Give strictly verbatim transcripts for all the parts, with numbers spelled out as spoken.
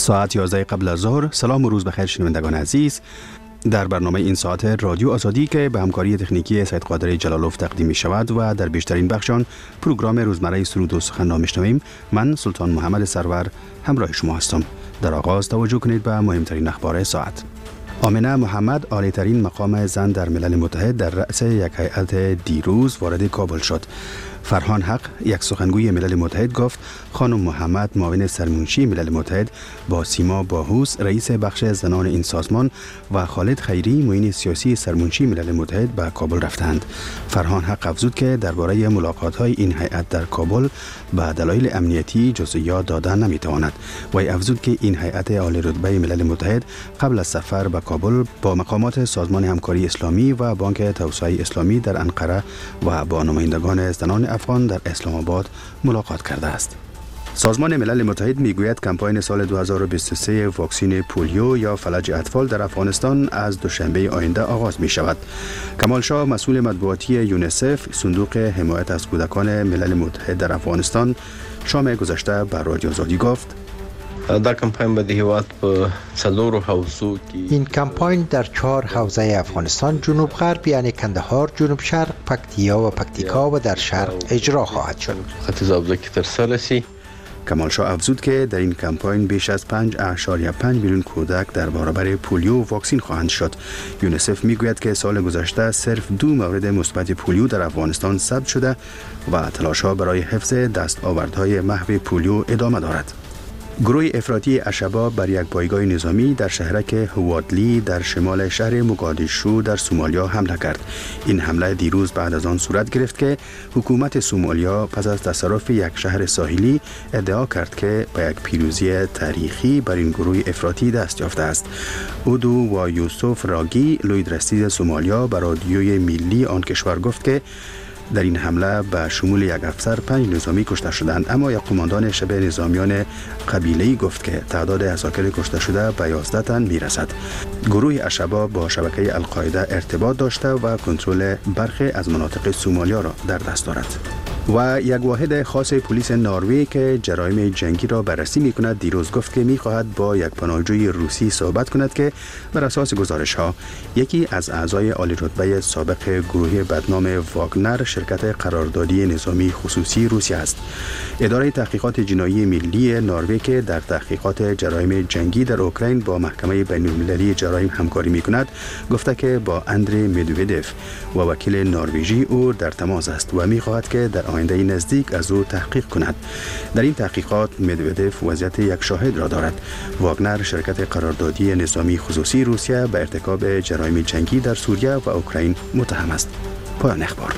ساعت یازده قبل از ظهر. سلام و روز بخیر شنوندگان عزیز. در برنامه این ساعت رادیو آزادی که به همکاری تکنیکی سید قادر جلالوف تقدیم می شود و در بیشترین بخشان پروگرام روزمره سرود و سخن را میشنویم، من سلطان محمد سرور همراه شما هستم. در آغاز توجه کنید به مهمترین اخبار ساعت. آمنه محمد، عالی‌ترین مقام زن در ملل متحد، در رأس یک هیئت دیروز وارد کابل شد. فرهان حق، یک سخنگوی ملل متحد، گفت خانم محمد، معاون سرمنشی ملل متحد، با سیما باهوس، رئیس بخش زنان این سازمان، و خالد خیری، معین سیاسی سرمنشی ملل متحد، به کابل رفتند. فرهان حق افزود که درباره ملاقات‌های این هیئت در کابل به دلایل امنیتی جزئیات دادن نمی‌تواند. و افزود که این هیئت عالی رتبه ملل متحد قبل از سفر به کابل با مقامات سازمان همکاری اسلامی و بانک توسعه اسلامی در انقره و با نمایندگان زنان افغان در اسلام آباد ملاقات کرده است. سازمان ملل متحد میگوید کمپاین سال دو هزار و بیست و سه واکسین پولیو یا فلج اطفال در افغانستان از دوشنبه آینده آغاز می شود. کمال شاه، مسئول مطبوعاتی یونیسف، صندوق حمایت از کودکان ملل متحد در افغانستان، شام گذشته به رادیو آزادی گفت دا کمپاین به هیواد په څلورو حوزو کې این کمپاین در چهار حوزه افغانستان، جنوب غرب یعنی کندهار، جنوب شرق پکتیا و پکتیکا و در شرق اجرا خواهد شد. خط ضابطه که ترسره رسی. کمال شاه افزود که در این کمپاین بیش از پنج اعشاریه پنج میلیون کودک در برابر پولیو واکسین خواهند شد. یونیسف میگوید که سال گذشته صرف دو مورد مثبت پولیو در افغانستان ثبت شده و تلاش‌ها برای حفظ دستاوردهای محو پولیو ادامه دارد. گروه افراطی الشباب بر یک پایگاه نظامی در شهرک هوادلی در شمال شهر موگادیشو در سومالیا حمله کرد. این حمله دیروز بعد از آن صورت گرفت که حکومت سومالیا پس از تصرف یک شهر ساحلی ادعا کرد که به یک پیروزی تاریخی بر این گروه افراطی دست یافته است. اودو و یوسف راگی، لویدرستی سومالیا، به رادیوی ملی آن کشور گفت که در این حمله به شمول یک افسر پنج نظامی کشته شدند، اما یک قماندان شبه نظامیان قبیله‌ای گفت که تعداد عساکر کشته شده به یازده تن میرسد. گروه الشباب با شبکه القاعده ارتباط داشته و کنترل برخی از مناطق سومالیا را در دست دارد. و یک واحد خاص پلیس نروژ که جرایم جنگی را بررسی می کند دیروز گفت که می خواهد با یک پناهجوی روسی صحبت کند که بر اساس گزارش ها یکی از اعضای عالی رتبه سابق گروه بدنام واگنر، شرکت قراردادی نظامی خصوصی روسیه است. اداره تحقیقات جنایی ملی نروژ که در تحقیقات جرایم جنگی در اوکراین با محکمه بین‌المللی جرایم همکاری می کند گفته که با اندری مدودوف و وکیل نروژی او در تماس است و می خواهد که در آینده نزدیک از او تحقیق کند. در این تحقیقات مدودوف وضعیت یک شاهد را دارد. واگنر شرکت قراردادی نظامی خصوصی روسیه به ارتکاب جرایم جنگی در سوریه و اوکراین متهم است. پایان اخبار.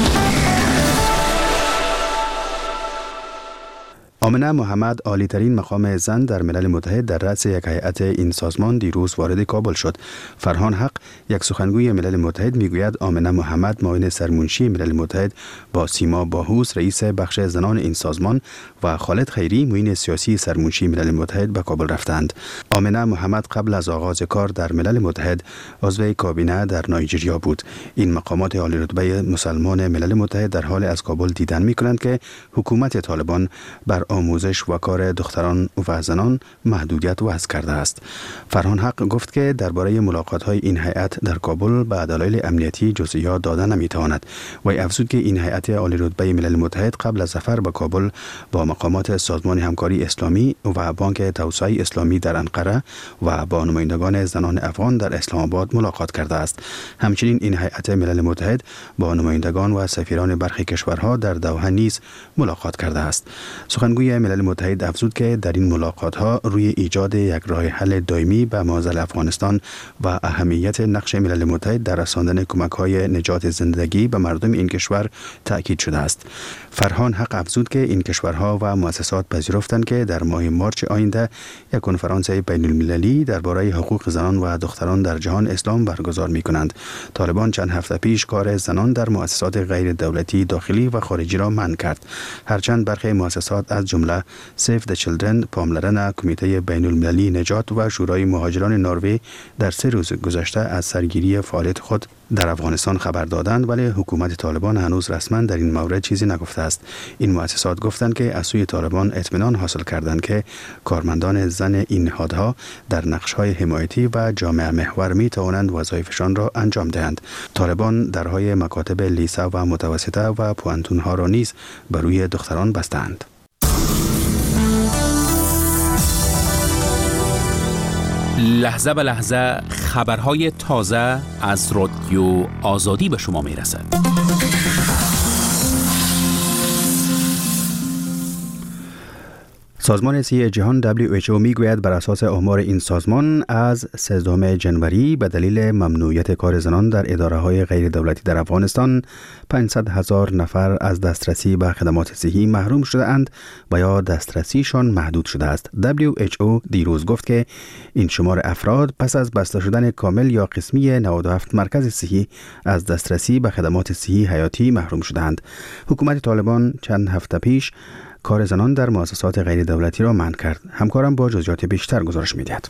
آمنه محمد، عالی‌ترین مقام زن در ملل متحد، در رأس یک هیئت این سازمان دیروز وارد کابل شد. فرهان حق، یک سخنگوی ملل متحد، میگوید آمنه محمد، معاون سرمنشی ملل متحد، با سیما باهوس، رئیس بخش زنان این سازمان، و خالد خیری، معین سیاسی سرمنشی ملل متحد، به کابل رفتند. آمنه محمد قبل از آغاز کار در ملل متحد عضو کابینه در نایجریا بود. این مقامات عالی رتبه مسلمان ملل متحد در حال از کابل دیدن می‌کنند که حکومت طالبان بر آموزش و کار دختران و زنان محدودیت وضع کرده است. فرهان حق گفت که درباره ملاقات‌های این هیئت در کابل به دلایل امنیتی جزئیات دادن نمی‌تواند. و افزود که این هیئت عالی رتبه ملل متحد قبل از سفر به کابل با مقامات سازمان همکاری اسلامی و بانک توسعه اسلامی در انقره و با نمایندگان زنان افغان در اسلام آباد ملاقات کرده است. همچنین این هیئت ملل متحد با نمایندگان و سفیران برخی کشورها در دوحه نیز ملاقات کرده است. سخنگوی ملل متحد افزود که در این ملاقات‌ها روی ایجاد یک راه حل دائمی به معضل افغانستان و اهمیت نقش ملل متحد در رساندن کمک‌های نجات زندگی به مردم این کشور تأکید شده است. فرهان حق افزود که این کشورها و مؤسسات پذیرفتند که در ماه مارس آینده یک کنفرانس بین بین المللی درباره حقوق زنان و دختران در جهان اسلام برگزار می کنند. طالبان چند هفته پیش کار زنان در مؤسسات غیر دولتی داخلی و خارجی را منع کرد. هرچند برخی مؤسسات از جمله سیو د چیلدرن، پاملرن، کمیته بین المللی نجات و شورای مهاجران نروژ در سه روز گذشته از سرگیری فعالیت خود در افغانستان خبر دادند، ولی حکومت طالبان هنوز رسما در این مورد چیزی نگفته است. این مؤسسات گفتند که از سوی طالبان اطمینان حاصل کردند که کارمندان زن این نهادها در نقش‌های حمایتی و جامعه محور می توانند وظایفشان را انجام دهند. طالبان درهای مکاتب لیسه و متوسطه و پوانتون‌ها را نیز بر روی دختران بستند. لحظه به لحظه خبرهای تازه از رادیو آزادی به شما می رسد. سازمان صحی جهان دبلیو اچ او میگوید بر اساس آمار این سازمان از سیزدهم ژانویه به دلیل ممنوعیت کار زنان در اداره‌های غیر دولتی در افغانستان پانصد هزار نفر از دسترسی به خدمات صحی محروم شده اند و یا دسترسیشان محدود شده است. دبلیو اچ او دیروز گفت که این شمار افراد پس از بسته شدن کامل یا قسمی نود و هفت مرکز صحی از دسترسی به خدمات صحی حیاتی محروم شدند. حکومت طالبان چند هفته پیش کار زنان در مؤسسات غیر دولتی را منع کرد. همکارم با جزئیات بیشتر گزارش می‌دهد.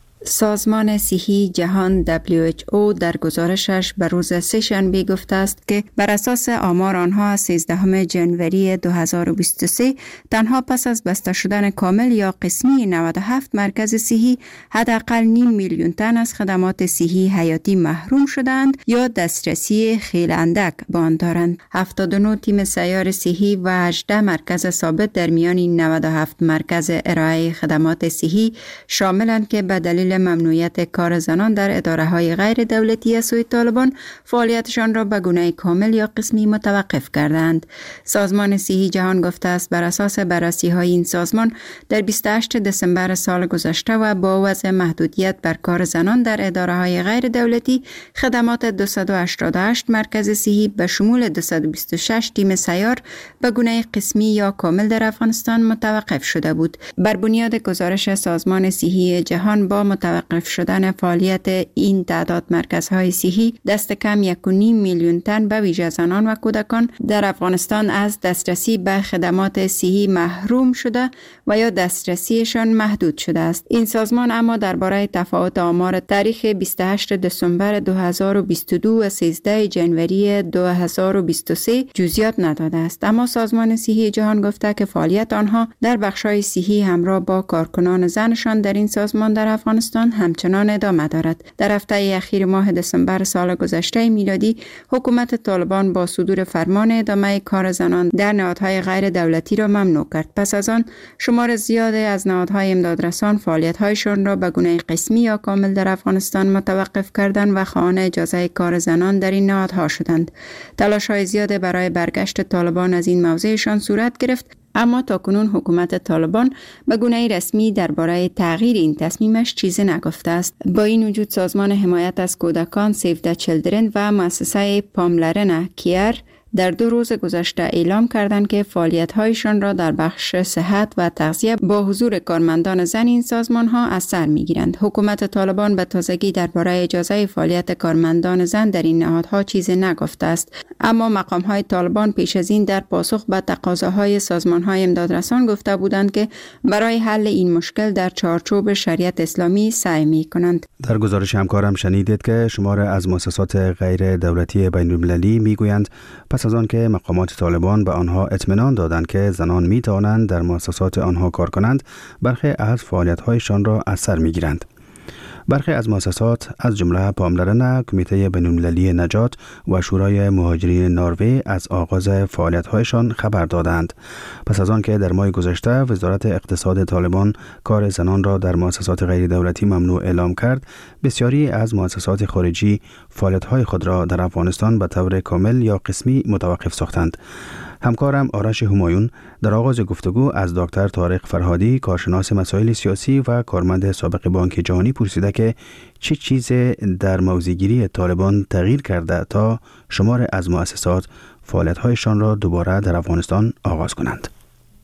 سازمان صحی جهان دبلیو اچ او در گزارشش بر روز سه‌شنبه گفته است که بر اساس آمار آنها از سیزدهم ژانویه دو هزار و بیست و سه تنها پس از بسته شدن کامل یا قسمی نود و هفت مرکز صحی حداقل نیم میلیون تن از خدمات صحی حیاتی محروم شدند یا دسترسی خیلی اندک به آن دارند. هفتاد و نه تیم سیار صحی و هجده مرکز ثابت در میان این نود و هفت مرکز ارائه خدمات صحی شاملند که به دلیل ممنوعیت کار زنان در اداره‌های غیر دولتی از سوی طالبان فعالیتشان را به گونه کامل یا قسمی متوقف کردند. سازمان صحی جهان گفته است بر اساس بررسی‌های این سازمان در بیست و هشتم دسامبر سال گذشته و با وضع محدودیت بر کار زنان در اداره‌های غیر دولتی خدمات دویست و هشتاد و هشت مرکز صحی به شمول دویست و بیست و شش تیم سیار به گونه قسمی یا کامل در افغانستان متوقف شده بود. بر بنیاد گزارش سازمان صحی جهان با متوقف شدن فعالیت این تعداد مرکزهای صحی دست کم یک و نیم میلیون تن به ویژه زنان و کودکان در افغانستان از دسترسی به خدمات صحی محروم شده و یا دسترسیشان محدود شده است. این سازمان اما درباره تفاوت آمار تاریخ بیست و هشتم دسامبر دو هزار و بیست و دو و سیزدهم ژانویه دو هزار و بیست و سه جزئیات نداده است. اما سازمان صحی جهان گفته که فعالیت آنها در بخش‌های صحی همراه با کارکنان زنشان در این سازمان در افغانستان همچنان ادامه دارد. در هفته اخیر ماه دسامبر سال گذشته میلادی حکومت طالبان با صدور فرمان ادامه کار زنان در نهادهای غیر دولتی را ممنوع کرد. پس از آن شمار زیادی از نهادهای امدادرسان فعالیت‌هایشان را به گونه قسمی یا کامل در افغانستان متوقف کردند و خواهان اجازه کار زنان در این نهادها شدند. تلاش‌های زیاد برای برگشت طالبان از این موضعشان صورت گرفت، اما تاکنون حکومت طالبان به گونه رسمی درباره تغییر این تصمیمش چیزی نگفته است. با این وجود سازمان حمایت از کودکان سیو د چیلدرن و مؤسسه پاملرن کیر در دو روز گذشته اعلام کردند که فعالیت‌هایشان را در بخش صحت و تغذیه با حضور کارمندان زن این سازمان‌ها از سر می‌گیرند. حکومت طالبان به تازگی درباره اجازه فعالیت کارمندان زن در این نهادها چیزی نگفته است، اما مقام‌های طالبان پیش از این در پاسخ به تقاضاهای سازمان‌های امدادرسان گفته بودند که برای حل این مشکل در چارچوب شریعت اسلامی سعی می‌کنند. در گزارش همکارم شنیدید که شمار از مؤسسات غیر دولتی بین‌المللی می‌گویند پس از آن که مقامات طالبان به آنها اطمینان دادند که زنان می توانند در مؤسسات آنها کار کنند، برخی از فعالیت‌هایشان را از سر می‌گیرند. برخی از مؤسسات از جمله پاملرن، کمیته بین‌المللی نجات و شورای مهاجرین نروژ از آغاز فعالیت‌هایشان خبر دادند. پس از آن که در ماه گذشته وزارت اقتصاد طالبان کار زنان را در مؤسسات غیر دولتی ممنوع اعلام کرد، بسیاری از مؤسسات خارجی فعالیت‌های خود را در افغانستان به طور کامل یا قسمی متوقف ساختند. همکارم آرش همایون در آغاز گفتگو از دکتر طارق فرهادی، کارشناس مسائل سیاسی و کارمند سابق بانک جهانی پرسیده که چه چیزی در موضع‌گیری طالبان تغییر کرده تا شمار از مؤسسات فعالیت‌هایشان را دوباره در افغانستان آغاز کنند.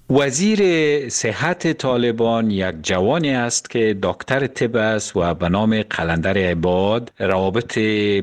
وزیر صحت طالبان یک جوانی است که دکتر طب است و به نام قلندر عباد روابط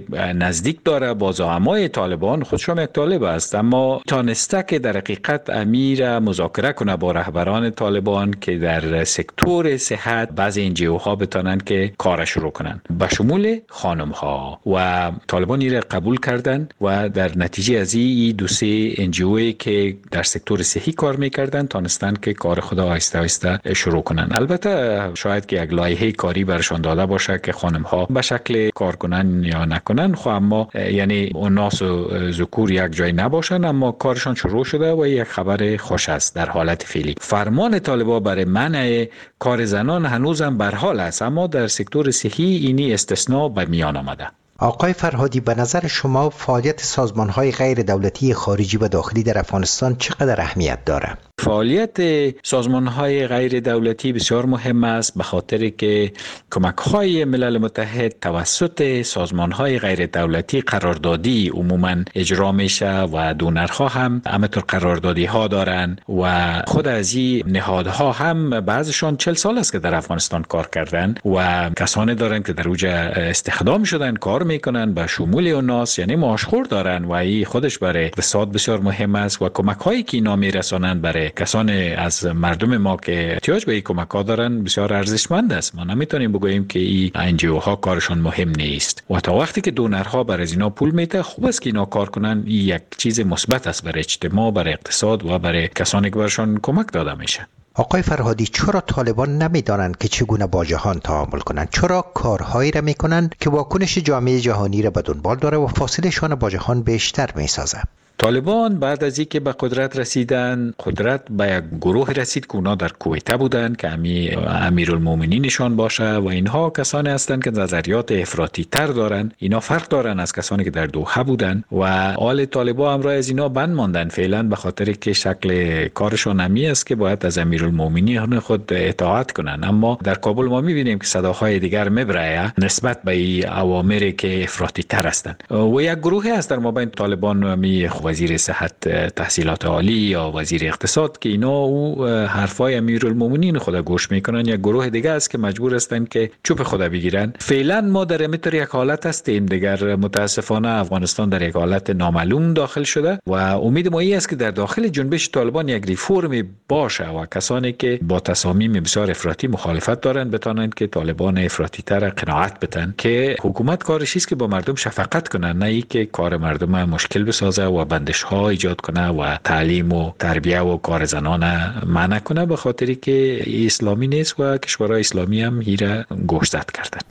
نزدیک داره با زعمای طالبان. خودشم یک طالب است، اما تانسته که در حقیقت امیر مذاکره کنه با رهبران طالبان که در سکتور صحت بعضی انجیو ها بتانند که کار شروع کنند، به شمول خانم ها، و طالبان این را قبول کردند و در نتیجه از این دو سه انجیوی که در سکتور صحی کار میکردند تانستن که کار خود آهسته آهسته شروع کنن. البته شاید که یک لایحه کاری برشان داده باشه که خانم ها به شکل کار کنن یا نکنن، خب اما یعنی اوناس و ذکور یک جای نباشن، اما کارشان شروع شده و یک خبر خوش است. در حالت فعلی فرمان طالبان برای منع کار زنان هنوزم بر حال است، اما در سکتور صحی اینی استثناء به میان آمده. آقای فرهادی، به نظر شما فعالیت سازمان‌های غیر دولتی خارجی و داخلی در افغانستان چقدر اهمیت داره؟ فعالیت سازمان‌های غیر دولتی بسیار مهم است، به خاطر که کمک‌های ملل متحد توسط سازمان‌های غیر دولتی قراردادی عموماً اجرا میشه و دونرها هم همینطور قراردادی‌ها دارن و خود از این نهادها هم بعضشان چهل سال است که در افغانستان کار کردن و کسانی دارن که در اوجه استخدام شدن کار میکنن به شمول اوناس، یعنی معاشخور دارن و این خودش برای اقتصاد بسیار مهم است و کمک‌هایی که اینا میرسانن برای کسانی از مردم ما که احتیاج به این کمک‌ها دارن بسیار ارزشمند است. ما نمیتونیم بگوییم که این انجیوها کارشون مهم نیست و تا وقتی که دونرها برای از اینا پول میده خوب است که اینا کار کنن. این یک چیز مثبت است برای اجتماع، برای اقتصاد و برای کسانی که برشون کمک داده میشه. آقای فرهادی، چرا طالبان نمیدانند که چگونه با جهان تعامل کنند؟ چرا کارهایی را میکنند که واکنش جامعه جهانی را به دنبال داره و فاصله شان با جهان بیشتر میسازه؟ طالبان بعد از اینکه به قدرت رسیدن، قدرت به یک گروه رسید که اونا در کویته بودن که امی امیرالمومنینشان باشه و اینها کسانی هستند که نظریات افراطی تر دارن. اینا فرق دارن از کسانی که در دوحه بودن و آل طالبان امروز از اینا بند ماندن فعلا، به خاطر که شکل کارشون همی است که باید از امیرالمومنین خود اطاعت کنن. اما در کابل ما میبینیم که صداهای دیگر میبره نسبت به این اوامری که افراطی تر هستند و یک گروهی است در مابین طالبان می وزیر صحت تحصیلات عالی یا وزیر اقتصاد که اینا او حرفای امیرالمومنین خود گوش میکنن. یک گروه دیگه است که مجبور هستن که چوب خود بگیرن. فعلا ما در میتر یک حالت هستیم دیگر، متاسفانه افغانستان در یک حالت نامعلوم داخل شده و امید ما این است که در داخل جنبش طالبان یک ریفورم باشه و کسانی که با تصامیم بسیار افراطی مخالفت دارن بتونن که طالبان افراطی تر قناعت بدن که حکومت کارش است که با مردم شفقت کنن، نه ای که کار مردم مشکل بسازه و بندش ها ایجاد کنه و تعلیم و تربیه و کار زنان منع کنه، به خاطری که اسلامی نیست و کشورهای اسلامی هم هیره گوشزد کردن.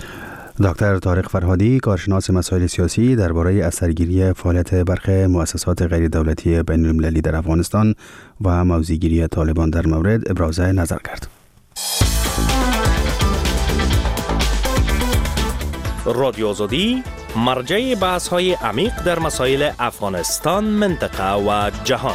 دکتر طارق فرهادی، کارشناس مسائل سیاسی، درباره اثرگیری فعالیت برخی مؤسسات غیر دولتی بین المللی در افغانستان و موضع‌گیری طالبان در مورد ابراز نظر کرد. رادیو آزادی مرجع بحث های عمیق در مسائل افغانستان، منطقه و جهان.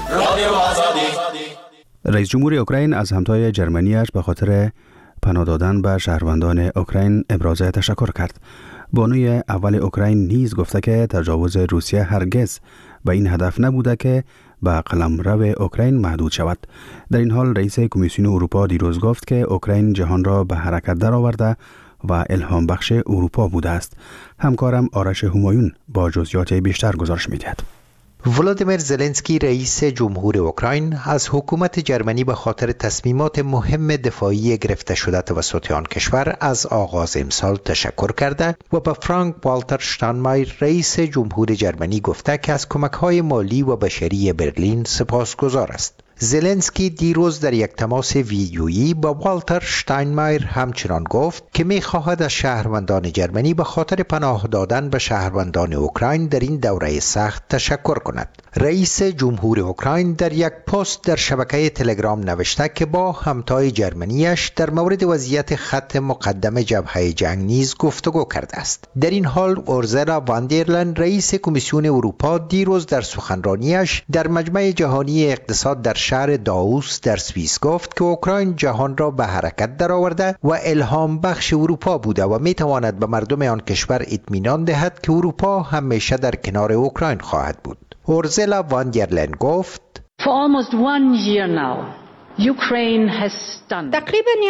رئیس جمهور اوکراین از همتای جرمنیش به خاطر پناه دادن به شهروندان اوکراین ابراز تشکر کرد. بانوی اول اوکراین نیز گفته که تجاوز روسیه هرگز به این هدف نبوده که به قلمرو اوکراین محدود شود. در این حال رئیس کمیسیون اروپا دیروز گفت که اوکراین جهان را به حرکت درآورده و الهام بخش اروپا بوده است. همکارم آرش همایون با جزئیات بیشتر گزارش می‌دهد. ولادیمیر زلنسکی رئیس جمهور اوکراین از حکومت جرمنی به خاطر تصمیمات مهم دفاعی گرفته شده توسط آن کشور از آغاز امسال تشکر کرده و به فرانک والتر شتاینمایر رئیس جمهور جرمنی گفته که از کمک‌های مالی و بشری برلین سپاسگزار است. زلنسکی دیروز در یک تماس ویدیویی با والتر شتاینمایر همچنان گفت که می‌خواهد از شهروندان جرمنی به خاطر پناه دادن به شهروندان اوکراین در این دوره سخت تشکر کند. رئیس جمهور اوکراین در یک پست در شبکه تلگرام نوشته که با همتای جرمنیش در مورد وضعیت خط مقدم جبهه جنگ نیز گفتگو کرده است. در این حال اورزلا واندرلن رئیس کمیسیون اروپا دیروز در سخنرانیش در مجمع جهانی اقتصاد در شهر داووس در سوئیس گفت که اوکراین جهان را به حرکت درآورده و الهام بخش اروپا بوده و میتواند به مردم آن کشور اطمینان دهد که اروپا همیشه در کنار اوکراین خواهد بود. اورزلا واندرلن گفت For almost one year now تقریبا